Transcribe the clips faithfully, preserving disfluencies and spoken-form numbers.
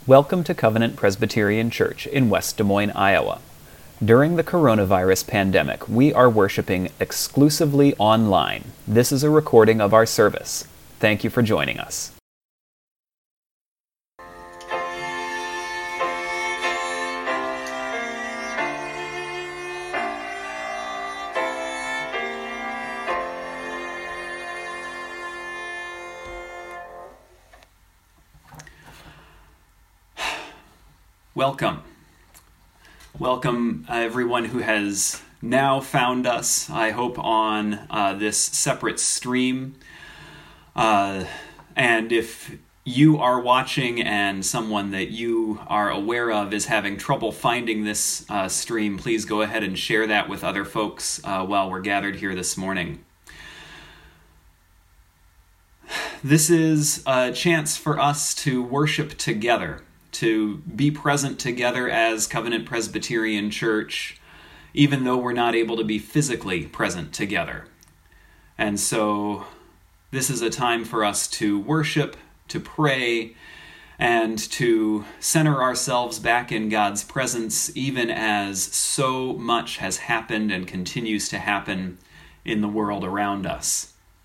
Welcome to Covenant Presbyterian Church in West Des Moines, Iowa. During the coronavirus pandemic, we are worshiping exclusively online. This is a recording of our service. Thank you for joining us. Welcome. Welcome, uh, everyone who has now found us, I hope, on uh, this separate stream. Uh, and if you are watching and someone that you are aware of is having trouble finding this uh, stream, please go ahead and share that with other folks uh, while we're gathered here this morning. This is a chance for us to worship together, to be present together as Covenant Presbyterian Church, even though we're not able to be physically present together. And so this is a time for us to worship, to pray, and to center ourselves back in God's presence, even as so much has happened and continues to happen in the world around us.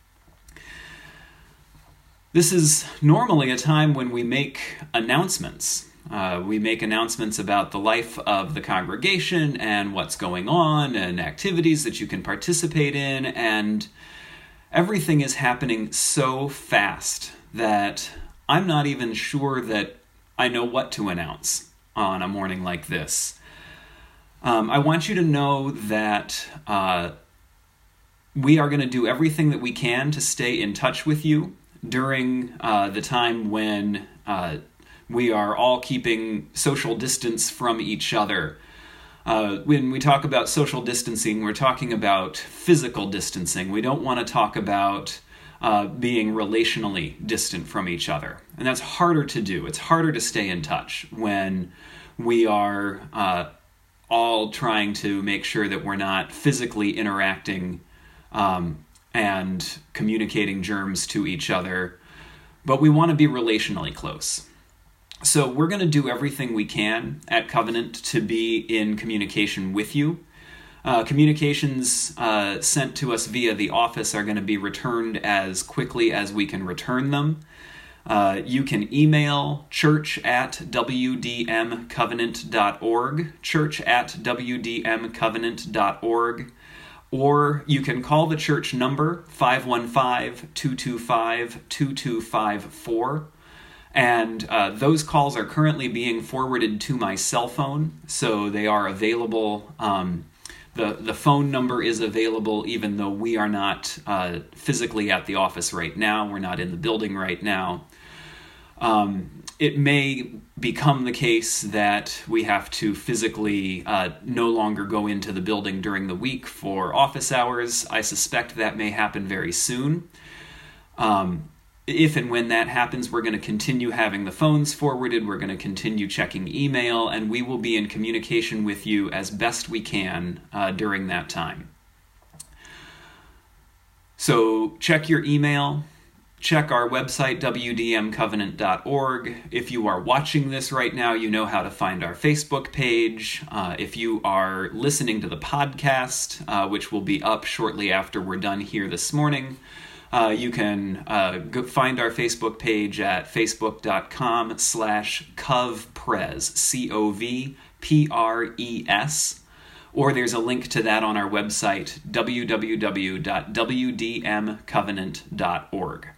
This is normally a time when we make announcements. Uh, we make announcements about the life of the congregation and what's going on and activities that you can participate in, and everything is happening so fast that I'm not even sure that I know what to announce on a morning like this. Um, I want you to know that uh, we are going to do everything that we can to stay in touch with you during uh, the time when uh, we are all keeping social distance from each other. Uh, when we talk about social distancing, we're talking about physical distancing. We don't want to talk about uh, being relationally distant from each other. And that's harder to do. It's harder to stay in touch when we are uh, all trying to make sure that we're not physically interacting um, and communicating germs to each other, but we want to be relationally close. So we're going to do everything we can at Covenant to be in communication with you. Uh, communications uh, sent to us via the office are going to be returned as quickly as we can return them. Uh, you can email church at w d m covenant dot org, church at w d m covenant dot org. Or you can call the church number, five one five, two two five, two two five four. And uh, those calls are currently being forwarded to my cell phone, so they are available. Um, the, the phone number is available even though we are not uh, physically at the office right now. We're not in the building right now. Um, it may become the case that we have to physically uh, no longer go into the building during the week for office hours. I suspect that may happen very soon. Um, if and when that happens, we're going to continue having the phones forwarded, we're going to continue checking email, and we will be in communication with you as best we can uh, during that time. So check your email. Check our website, w d m covenant dot org. If you are watching this right now, you know how to find our Facebook page. Uh, if you are listening to the podcast, uh, which will be up shortly after we're done here this morning, uh, you can uh, go find our Facebook page at facebook.com slash covpres, C O V P R E S. Or there's a link to that on our website, w w w dot w d m covenant dot org.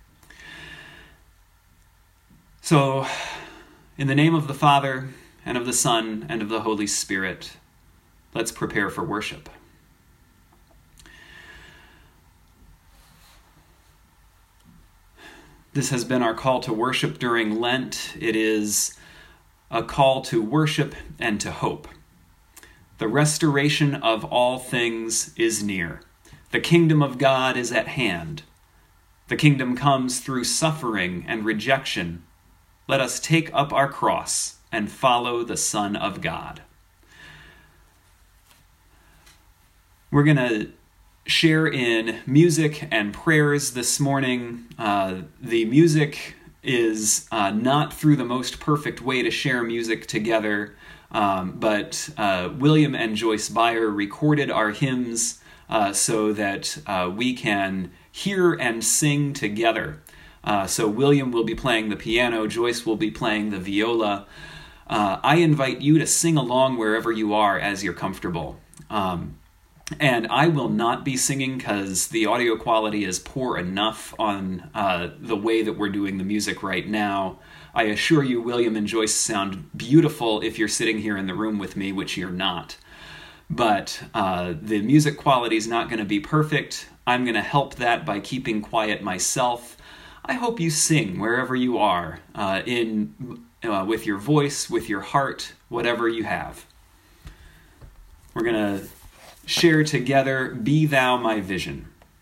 So, in the name of the Father, and of the Son, and of the Holy Spirit, let's prepare for worship. This has been our call to worship during Lent. It is a call to worship and to hope. The restoration of all things is near. The kingdom of God is at hand. The kingdom comes through suffering and rejection. Let us take up our cross and follow the Son of God. We're going to share in music and prayers this morning. Uh, the music is uh, not through the most perfect way to share music together, um, but uh, William and Joyce Byer recorded our hymns uh, so that uh, we can hear and sing together. Uh, so William will be playing the piano, Joyce will be playing the viola. Uh, I invite you to sing along wherever you are as you're comfortable. Um, and I will not be singing because the audio quality is poor enough on uh, the way that we're doing the music right now. I assure you, William and Joyce sound beautiful if you're sitting here in the room with me, which you're not. But uh, the music quality is not going to be perfect. I'm going to help that by keeping quiet myself. I hope you sing wherever you are, uh, in uh, with your voice, with your heart, whatever you have. We're going to share together, Be Thou My Vision.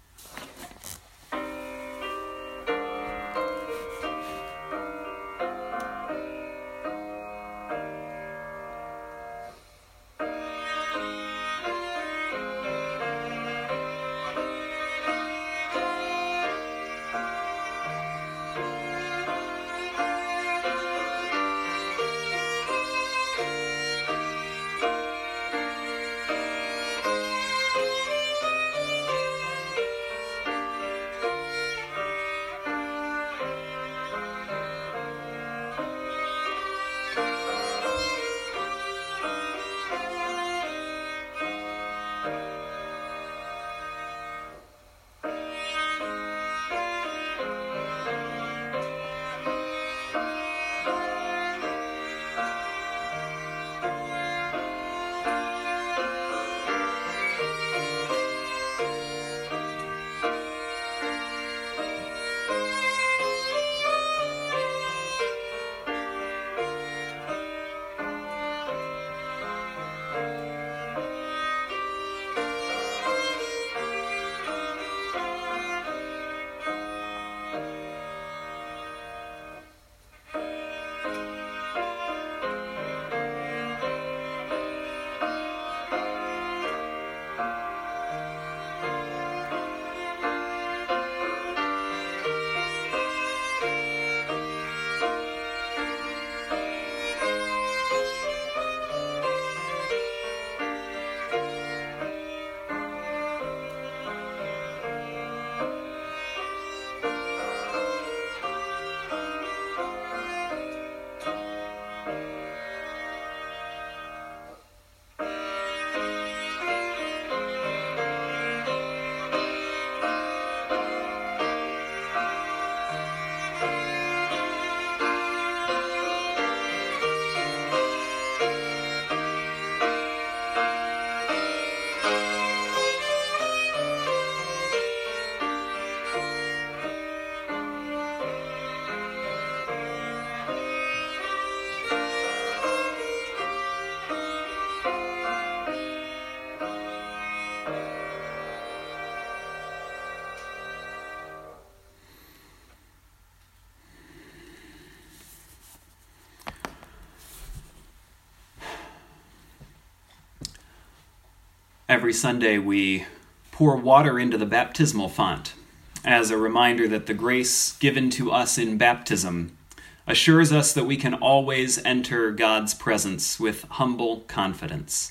Every Sunday we pour water into the baptismal font as a reminder that the grace given to us in baptism assures us that we can always enter God's presence with humble confidence.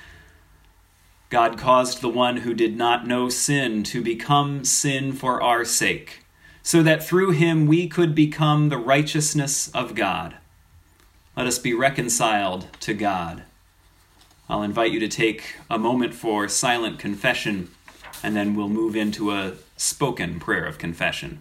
God caused the one who did not know sin to become sin for our sake, so that through him we could become the righteousness of God. Let us be reconciled to God. I'll invite you to take a moment for silent confession, and then we'll move into a spoken prayer of confession.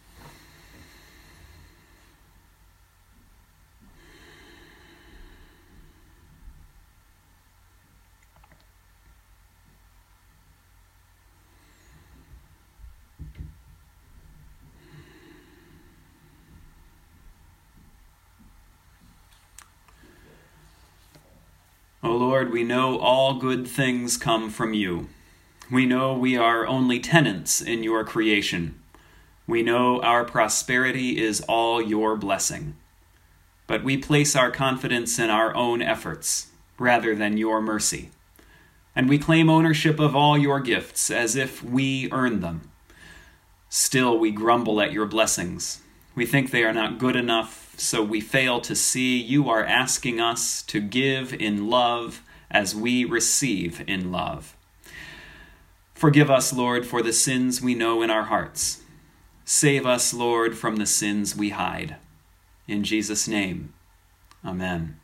O Lord, we know all good things come from you. We know we are only tenants in your creation. We know our prosperity is all your blessing. But we place our confidence in our own efforts rather than your mercy. And we claim ownership of all your gifts as if we earned them. Still, we grumble at your blessings. We think they are not good enough, so we fail to see you are asking us to give in love as we receive in love. Forgive us, Lord, for the sins we know in our hearts. Save us, Lord, from the sins we hide. In Jesus' name, amen.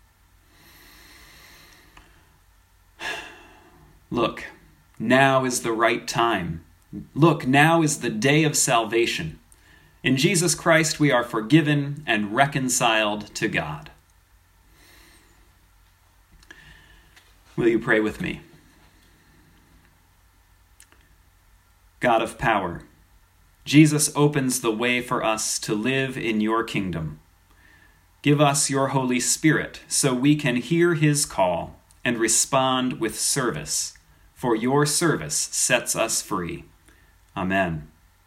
Look, now is the right time. Look, now is the day of salvation. In Jesus Christ, we are forgiven and reconciled to God. Will you pray with me? God of power, Jesus opens the way for us to live in your kingdom. Give us your Holy Spirit so we can hear his call and respond with service, for your service sets us free. Amen.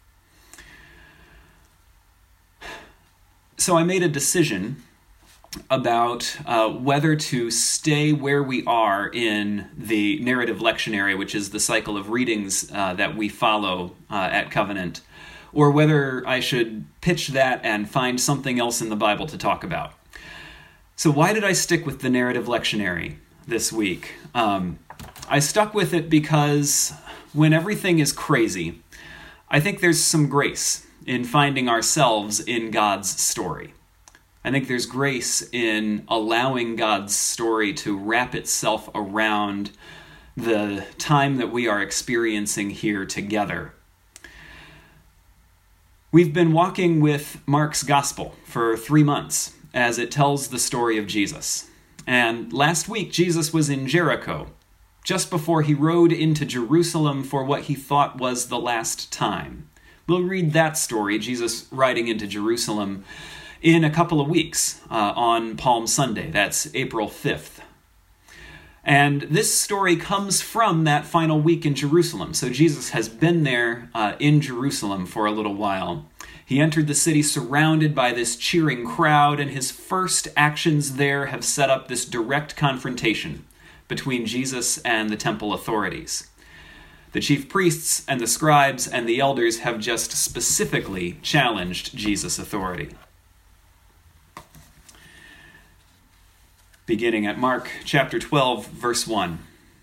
So I made a decision about uh, whether to stay where we are in the narrative lectionary, which is the cycle of readings uh, that we follow uh, at Covenant, or whether I should pitch that and find something else in the Bible to talk about. So why did I stick with the narrative lectionary this week? Um, I stuck with it because when everything is crazy, I think there's some grace in finding ourselves in God's story. I think there's grace in allowing God's story to wrap itself around the time that we are experiencing here together. We've been walking with Mark's Gospel for three months as it tells the story of Jesus. And last week, Jesus was in Jericho, just before he rode into Jerusalem for what he thought was the last time. We'll read that story, Jesus riding into Jerusalem, in a couple of weeks uh, on Palm Sunday. That's April fifth. And this story comes from that final week in Jerusalem. So Jesus has been there uh, in Jerusalem for a little while. He entered the city surrounded by this cheering crowd, and his first actions there have set up this direct confrontation between Jesus and the temple authorities. The chief priests and the scribes and the elders have just specifically challenged Jesus' authority. Beginning at Mark chapter twelve, verse one.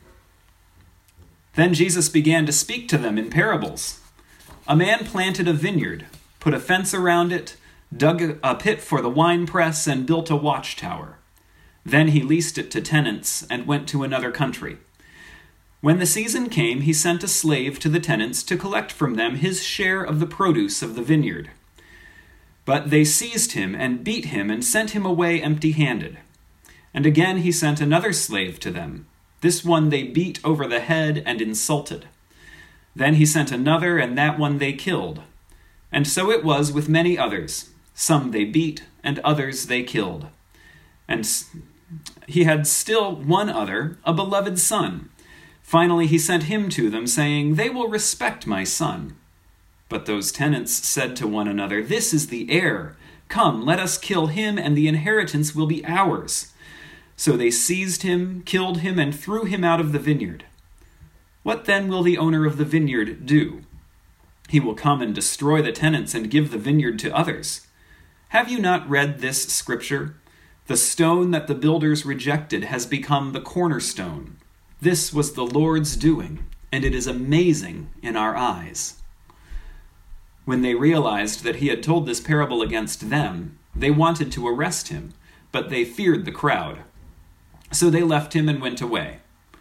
Then Jesus began to speak to them in parables. A man planted a vineyard, put a fence around it, dug a pit for the winepress, and built a watchtower. Then he leased it to tenants and went to another country. When the season came, he sent a slave to the tenants to collect from them his share of the produce of the vineyard. But they seized him and beat him and sent him away empty-handed. And again he sent another slave to them. This one they beat over the head and insulted. Then he sent another, and that one they killed. And so it was with many others. Some they beat, and others they killed. And he had still one other, a beloved son. Finally he sent him to them, saying, "They will respect my son." But those tenants said to one another, "This is the heir. Come, let us kill him, and the inheritance will be ours." So they seized him, killed him, and threw him out of the vineyard. What then will the owner of the vineyard do? He will come and destroy the tenants and give the vineyard to others. Have you not read this scripture? The stone that the builders rejected has become the cornerstone. This was the Lord's doing, and it is amazing in our eyes. When they realized that he had told this parable against them, they wanted to arrest him, but they feared the crowd. So they left him and went away.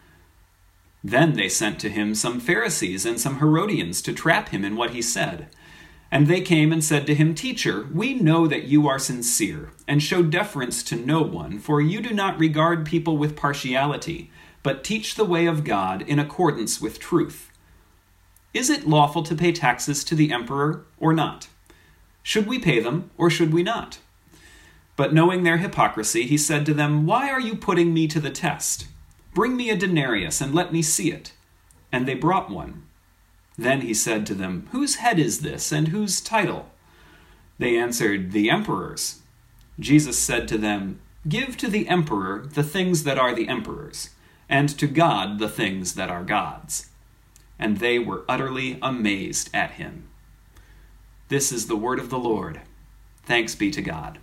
Then they sent to him some Pharisees and some Herodians to trap him in what he said. And they came and said to him, "Teacher, we know that you are sincere, and show deference to no one, for you do not regard people with partiality, but teach the way of God in accordance with truth. Is it lawful to pay taxes to the emperor or not? Should we pay them or should we not?" But knowing their hypocrisy, he said to them, "Why are you putting me to the test? Bring me a denarius and let me see it." And they brought one. Then he said to them, "Whose head is this, and whose title?" They answered, "The emperor's." Jesus said to them, "Give to the emperor the things that are the emperor's, and to God the things that are God's." And they were utterly amazed at him. This is the word of the Lord. Thanks be to God.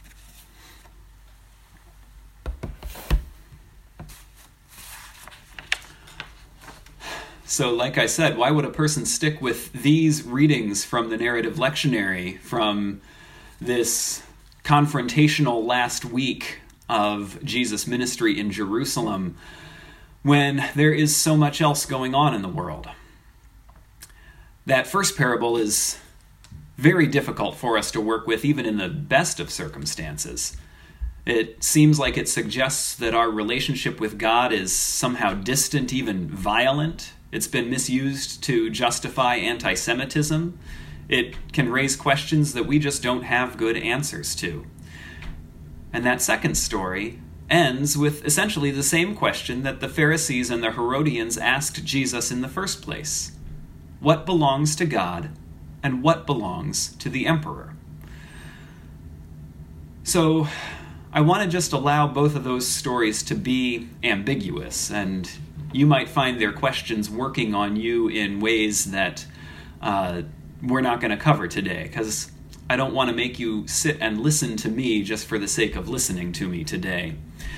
So, like I said, why would a person stick with these readings from the narrative lectionary, from this confrontational last week of Jesus' ministry in Jerusalem, when there is so much else going on in the world? That first parable is very difficult for us to work with, even in the best of circumstances. It seems like it suggests that our relationship with God is somehow distant, even violent. It's been misused to justify anti-Semitism. It can raise questions that we just don't have good answers to. And that second story ends with essentially the same question that the Pharisees and the Herodians asked Jesus in the first place. What belongs to God, and what belongs to the emperor? So I want to just allow both of those stories to be ambiguous, and you might find their questions working on you in ways that uh, we're not going to cover today, because I don't want to make you sit and listen to me just for the sake of listening to me today.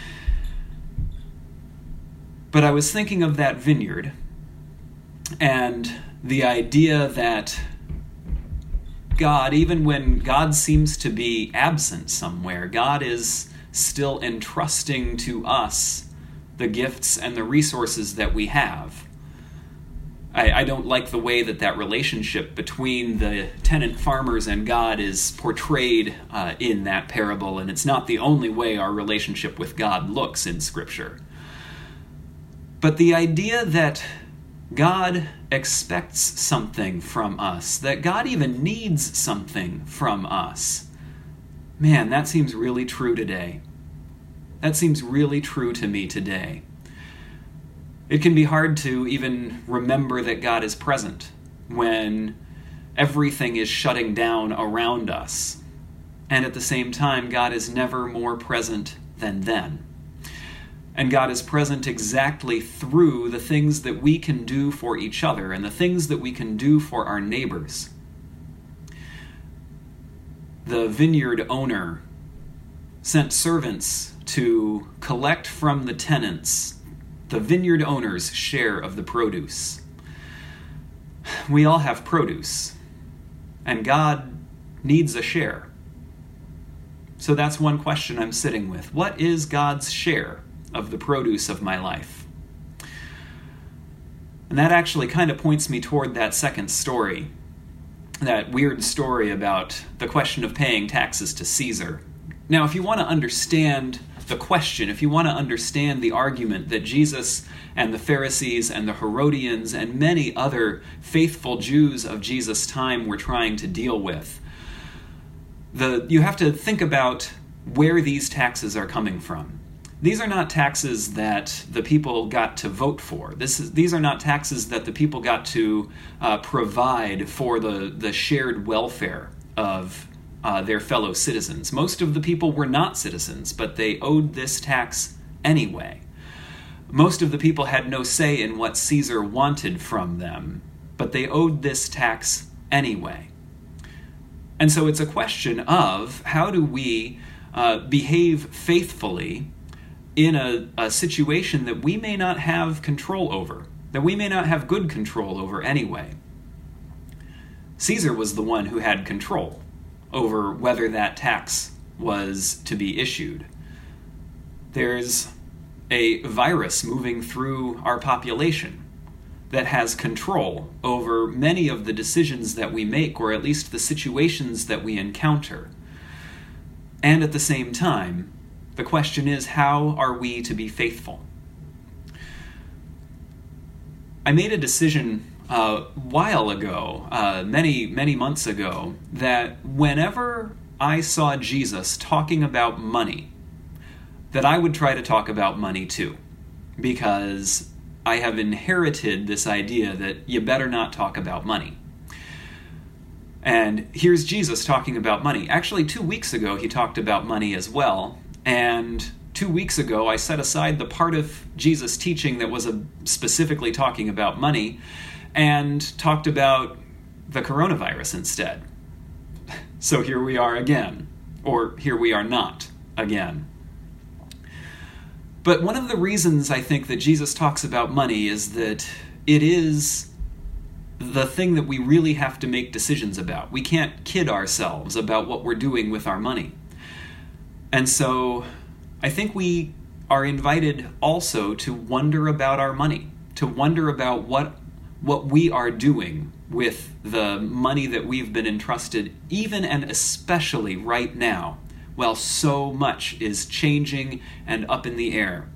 But I was thinking of that vineyard, and the idea that God, even when God seems to be absent somewhere, God is still entrusting to us the gifts and the resources that we have. I, I don't like the way that that relationship between the tenant farmers and God is portrayed uh, in that parable, and it's not the only way our relationship with God looks in Scripture. But the idea that God expects something from us, that God even needs something from us, man, that seems really true today. That seems really true to me today. It can be hard to even remember that God is present when everything is shutting down around us. And at the same time, God is never more present than then. And God is present exactly through the things that we can do for each other and the things that we can do for our neighbors. The vineyard owner sent servants to collect from the tenants the vineyard owner's share of the produce. We all have produce, and God needs a share. So that's one question I'm sitting with. What is God's share of the produce of my life? And that actually kind of points me toward that second story, that weird story about the question of paying taxes to Caesar. Now, if you want to understand the question, if you want to understand the argument that Jesus and the Pharisees and the Herodians and many other faithful Jews of Jesus' time were trying to deal with, the you have to think about where these taxes are coming from. These are not taxes that the people got to vote for. This is, these are not taxes that the people got to uh, provide for the, the shared welfare of uh, their fellow citizens. Most of the people were not citizens, but they owed this tax anyway. Most of the people had no say in what Caesar wanted from them, but they owed this tax anyway. And so it's a question of how do we uh, behave faithfully in a, a situation that we may not have control over, that we may not have good control over anyway. Caesar was the one who had control over whether that tax was to be issued. There's a virus moving through our population that has control over many of the decisions that we make, or at least the situations that we encounter. And at the same time, the question is, how are we to be faithful? I made a decision a while ago, uh, many, many months ago, that whenever I saw Jesus talking about money, that I would try to talk about money too, because I have inherited this idea that you better not talk about money. And here's Jesus talking about money. Actually, two weeks ago, he talked about money as well. And two weeks ago, I set aside the part of Jesus' teaching that was a, specifically talking about money and talked about the coronavirus instead. So here we are again, or here we are not again. But one of the reasons I think that Jesus talks about money is that it is the thing that we really have to make decisions about. We can't kid ourselves about what we're doing with our money. And so I think we are invited also to wonder about our money, to wonder about what what we are doing with the money that we've been entrusted, even and especially right now, while so much is changing and up in the air.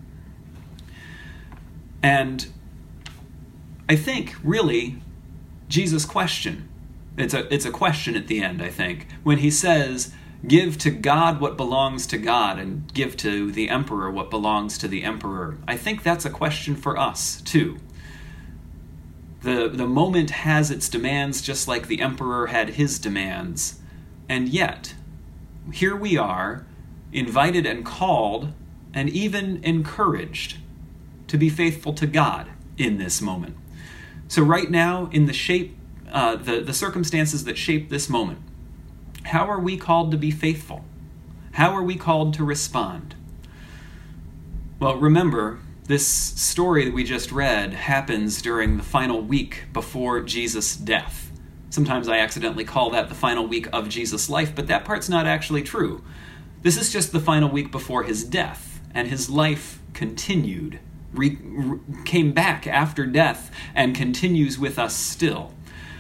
And I think, really, Jesus' question, it's a, it's a question at the end, I think, when he says, give to God what belongs to God and give to the emperor what belongs to the emperor. I think that's a question for us, too. The, the moment has its demands just like the emperor had his demands. And yet, here we are, invited and called and even encouraged to be faithful to God in this moment. So right now, in the shape, uh, the, the circumstances that shape this moment, how are we called to be faithful? How are we called to respond? Well, remember, this story that we just read happens during the final week before Jesus' death. Sometimes I accidentally call that the final week of Jesus' life, but that part's not actually true. This is just the final week before his death, and his life continued. Re- re- came back after death and continues with us still.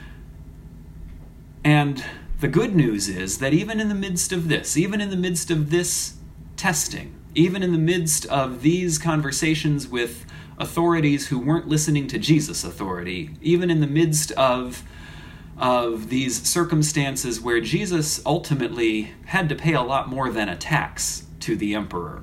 And the good news is that even in the midst of this, even in the midst of this testing, even in the midst of these conversations with authorities who weren't listening to Jesus' authority, even in the midst of, of these circumstances where Jesus ultimately had to pay a lot more than a tax to the emperor,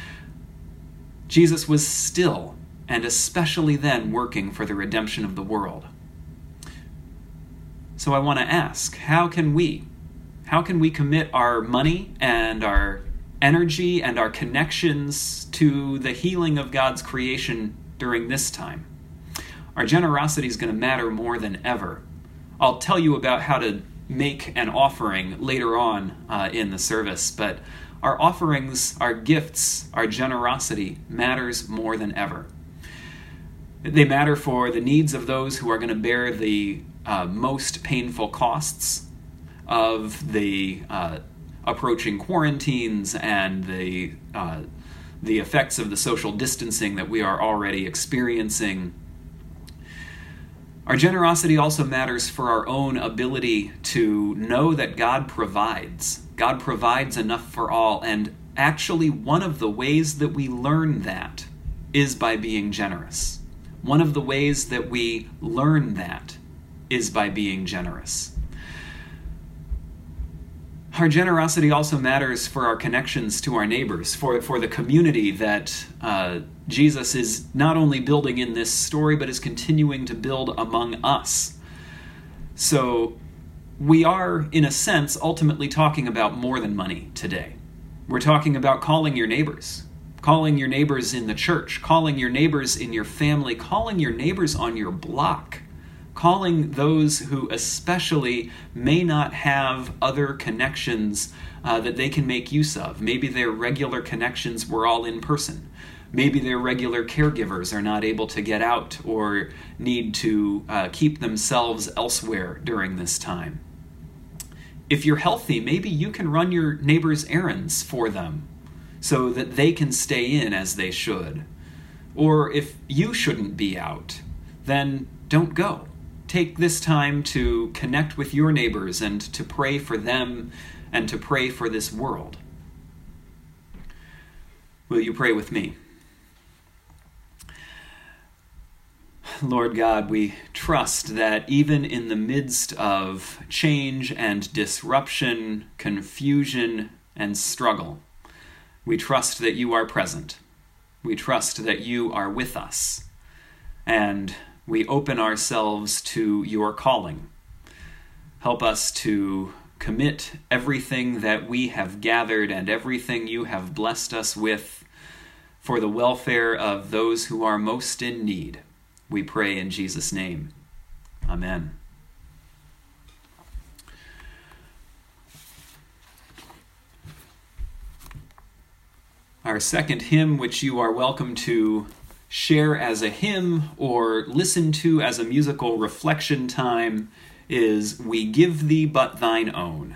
Jesus was still, and especially then, working for the redemption of the world. So I want to ask, how can we, how can we commit our money and our energy and our connections to the healing of God's creation during this time? Our generosity is going to matter more than ever. I'll tell you about how to make an offering later on uh, in the service, but our offerings, our gifts, our generosity matters more than ever. They matter for the needs of those who are going to bear the uh, most painful costs of the uh, approaching quarantines and the uh, the effects of the social distancing that we are already experiencing. Our generosity also matters for our own ability to know that God provides. God provides enough for all, and actually one of the ways that we learn that is by being generous. One of the ways that we learn that is by being generous. Our generosity also matters for our connections to our neighbors, for, for the community that uh, Jesus is not only building in this story, but is continuing to build among us. So we are, in a sense, ultimately talking about more than money today. We're talking about calling your neighbors, calling your neighbors in the church, calling your neighbors in your family, calling your neighbors on your block, calling those who especially may not have other connections uh, that they can make use of. Maybe their regular connections were all in person. Maybe their regular caregivers are not able to get out or need to uh, keep themselves elsewhere during this time. If you're healthy, maybe you can run your neighbors' errands for them so that they can stay in as they should. Or if you shouldn't be out, then don't go. Take this time to connect with your neighbors and to pray for them and to pray for this world. Will you pray with me? Lord God, we trust that even in the midst of change and disruption, confusion and struggle, we trust that you are present. We trust that you are with us. And we open ourselves to your calling. Help us to commit everything that we have gathered and everything you have blessed us with for the welfare of those who are most in need. We pray in Jesus' name. Amen. Our second hymn, which you are welcome to share as a hymn or listen to as a musical reflection time, is We Give Thee But Thine Own.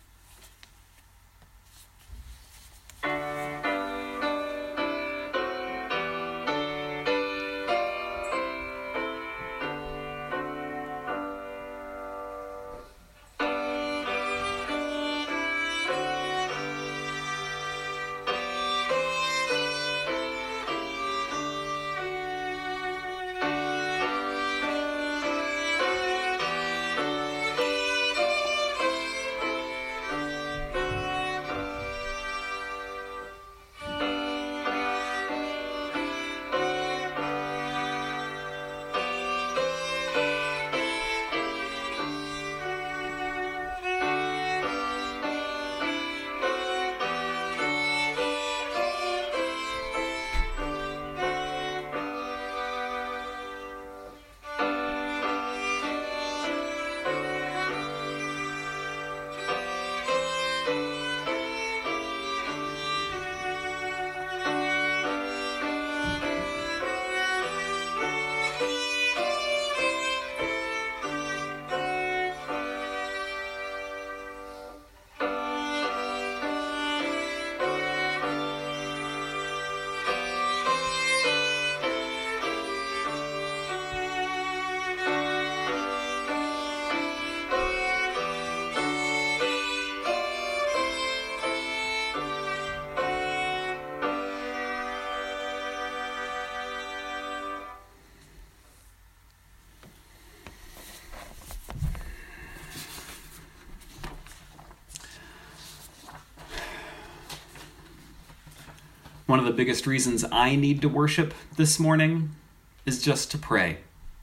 One of the biggest reasons I need to worship this morning is just to pray.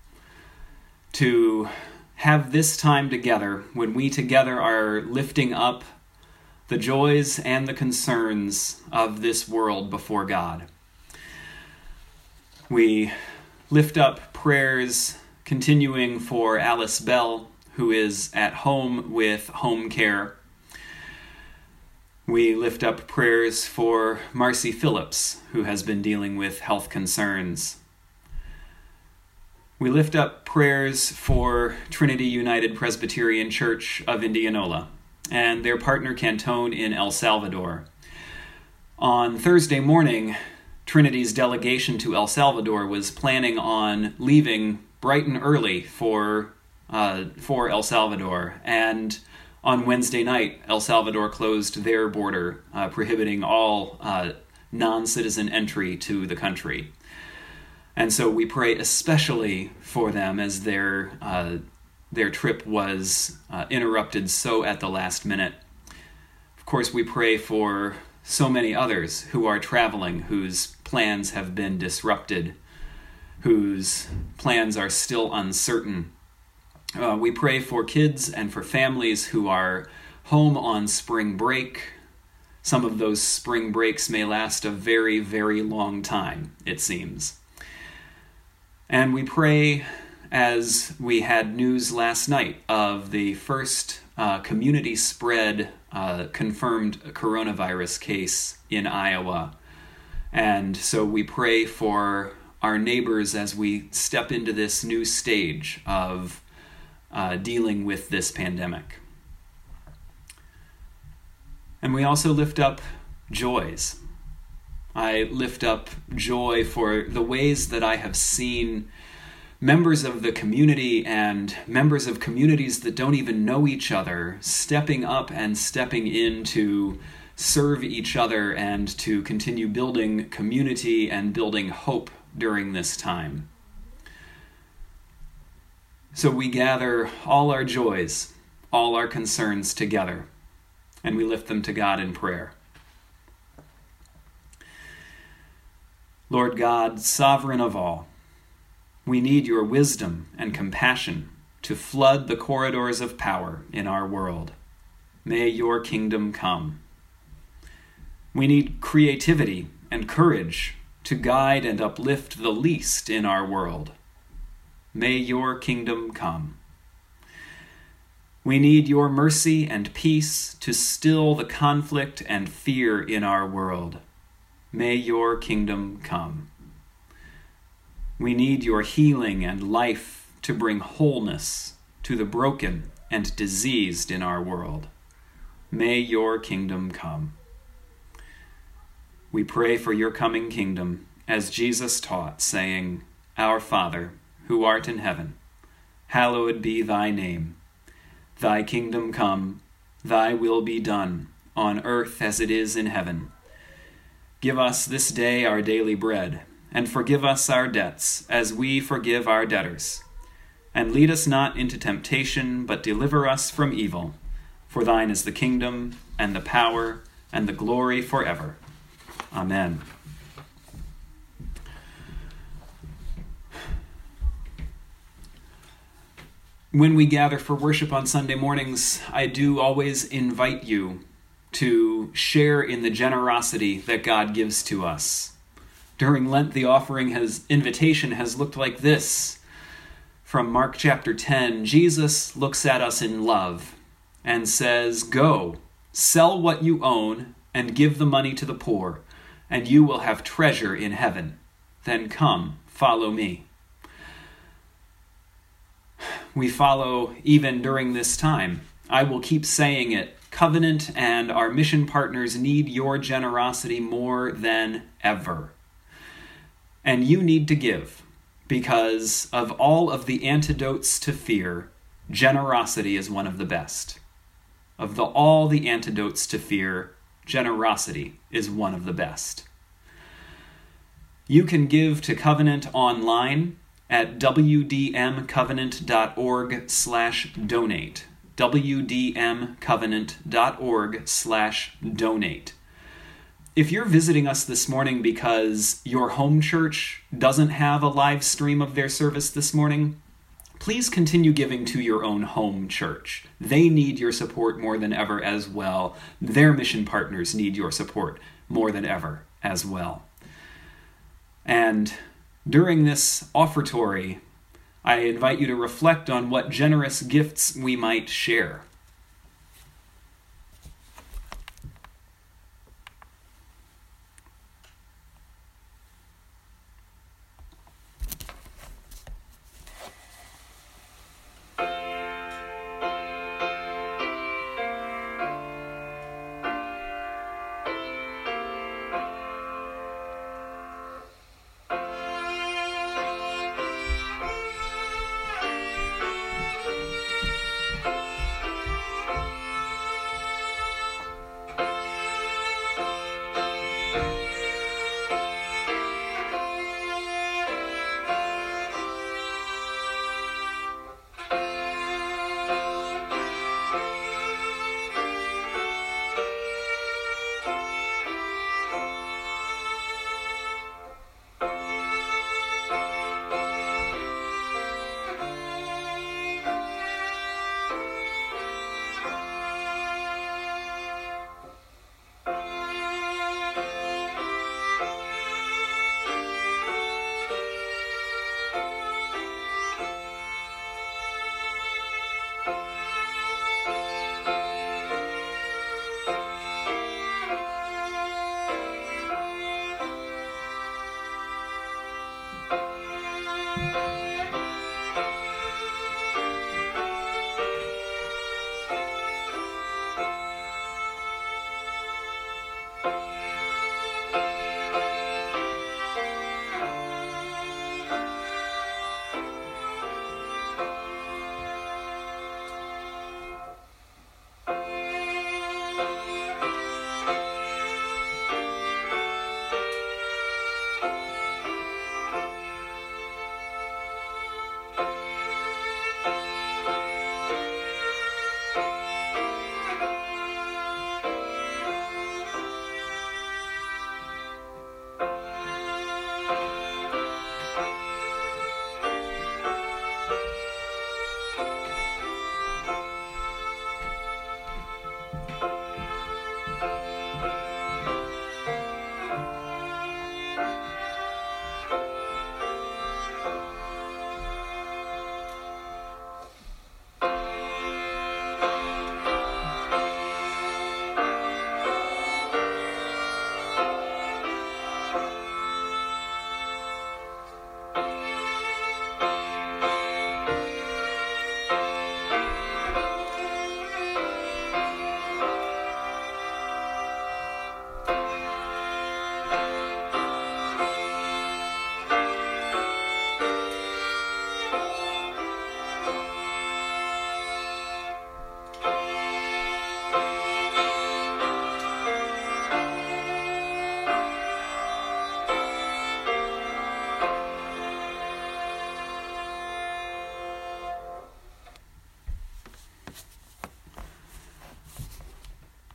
To have this time together, when we together are lifting up the joys and the concerns of this world before God. We lift up prayers continuing for Alice Bell, who is at home with home care. We lift up prayers for Marcy Phillips, who has been dealing with health concerns. We lift up prayers for Trinity United Presbyterian Church of Indianola and their partner Cantone in El Salvador. On Thursday morning, Trinity's delegation to El Salvador was planning on leaving bright and early for, uh, for El Salvador, and on Wednesday night, El Salvador closed their border, uh, prohibiting all uh, non-citizen entry to the country. And so we pray especially for them as their uh, their trip was uh, interrupted so at the last minute. Of course, we pray for so many others who are traveling, whose plans have been disrupted, whose plans are still uncertain. Uh, we pray for kids and for families who are home on spring break. Some of those spring breaks may last a very, very long time, it seems. And we pray, as we had news last night of the first uh, community spread uh, confirmed coronavirus case in Iowa. And so we pray for our neighbors as we step into this new stage of Uh, dealing with this pandemic. And we also lift up joys. I lift up joy for the ways that I have seen members of the community and members of communities that don't even know each other stepping up and stepping in to serve each other and to continue building community and building hope during this time. So we gather all our joys, all our concerns together, and we lift them to God in prayer. Lord God, sovereign of all, we need your wisdom and compassion to flood the corridors of power in our world. May your kingdom come. We need creativity and courage to guide and uplift the least in our world. May your kingdom come. We need your mercy and peace to still the conflict and fear in our world. May your kingdom come. We need your healing and life to bring wholeness to the broken and diseased in our world. May your kingdom come. We pray for your coming kingdom as Jesus taught, saying, Our Father, who art in heaven, hallowed be thy name. Thy kingdom come, thy will be done, on earth as it is in heaven. Give us this day our daily bread, and forgive us our debts, as we forgive our debtors. And lead us not into temptation, but deliver us from evil. For thine is the kingdom, and the power, and the glory forever. Amen. When we gather for worship on Sunday mornings, I do always invite you to share in the generosity that God gives to us. During Lent, the offering has invitation has looked like this. From Mark chapter ten, Jesus looks at us in love and says, Go, sell what you own and give the money to the poor, and you will have treasure in heaven. Then come, follow me. We follow even during this time. I will keep saying it. Covenant and our mission partners need your generosity more than ever. And you need to give, because of all of the antidotes to fear, generosity is one of the best. Of the, all the antidotes to fear, generosity is one of the best. You can give to Covenant online at wdmcovenant.org slash donate. wdmcovenant.org slash donate. If you're visiting us this morning because your home church doesn't have a live stream of their service this morning, please continue giving to your own home church. They need your support more than ever as well. Their mission partners need your support more than ever as well. And during this offertory, I invite you to reflect on what generous gifts we might share.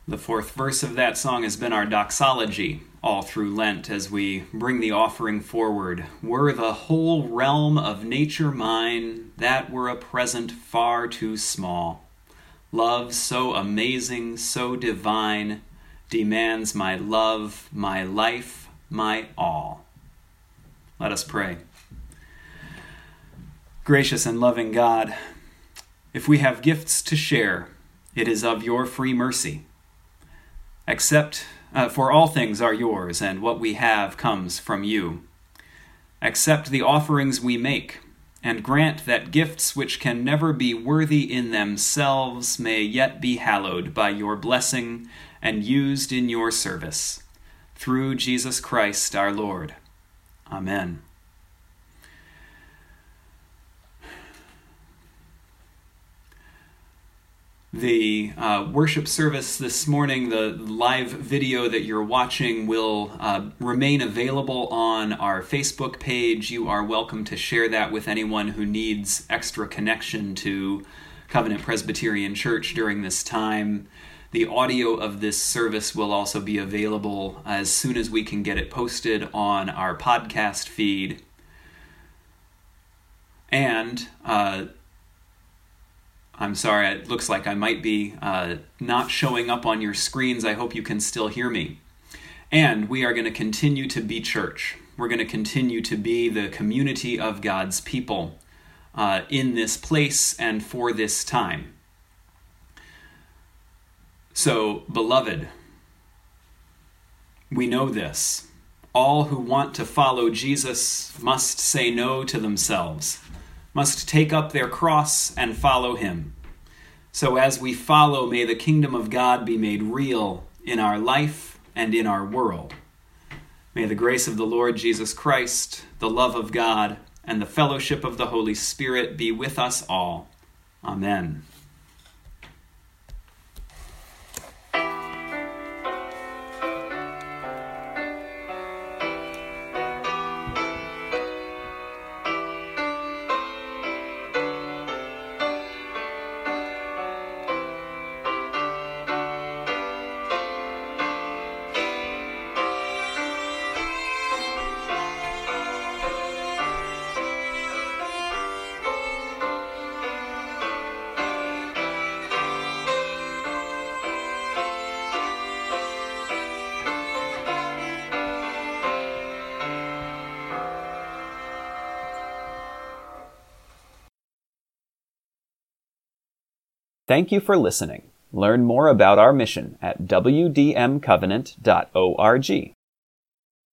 The fourth verse of that song has been our doxology all through Lent as we bring the offering forward. Were the whole realm of nature mine, that were a present far too small. Love so amazing, so divine, demands my love, my life, my all. Let us pray. Gracious and loving God, if we have gifts to share, it is of your free mercy. Accept, uh, for all things are yours, and what we have comes from you. Accept the offerings we make, and grant that gifts which can never be worthy in themselves may yet be hallowed by your blessing and used in your service. Through Jesus Christ our Lord. Amen. The uh, worship service this morning, the live video that you're watching, will uh, remain available on our Facebook page. You are welcome to share that with anyone who needs extra connection to Covenant Presbyterian Church during this time. The audio of this service will also be available as soon as we can get it posted on our podcast feed. And uh, I'm sorry, it looks like I might be uh, not showing up on your screens. I hope you can still hear me. And we are going to continue to be church. We're going to continue to be the community of God's people uh, in this place and for this time. So, beloved, we know this. All who want to follow Jesus must say no to themselves, must take up their cross and follow him. So as we follow, may the kingdom of God be made real in our life and in our world. May the grace of the Lord Jesus Christ, the love of God, and the fellowship of the Holy Spirit be with us all. Amen. Thank you for listening. Learn more about our mission at w d m covenant dot org.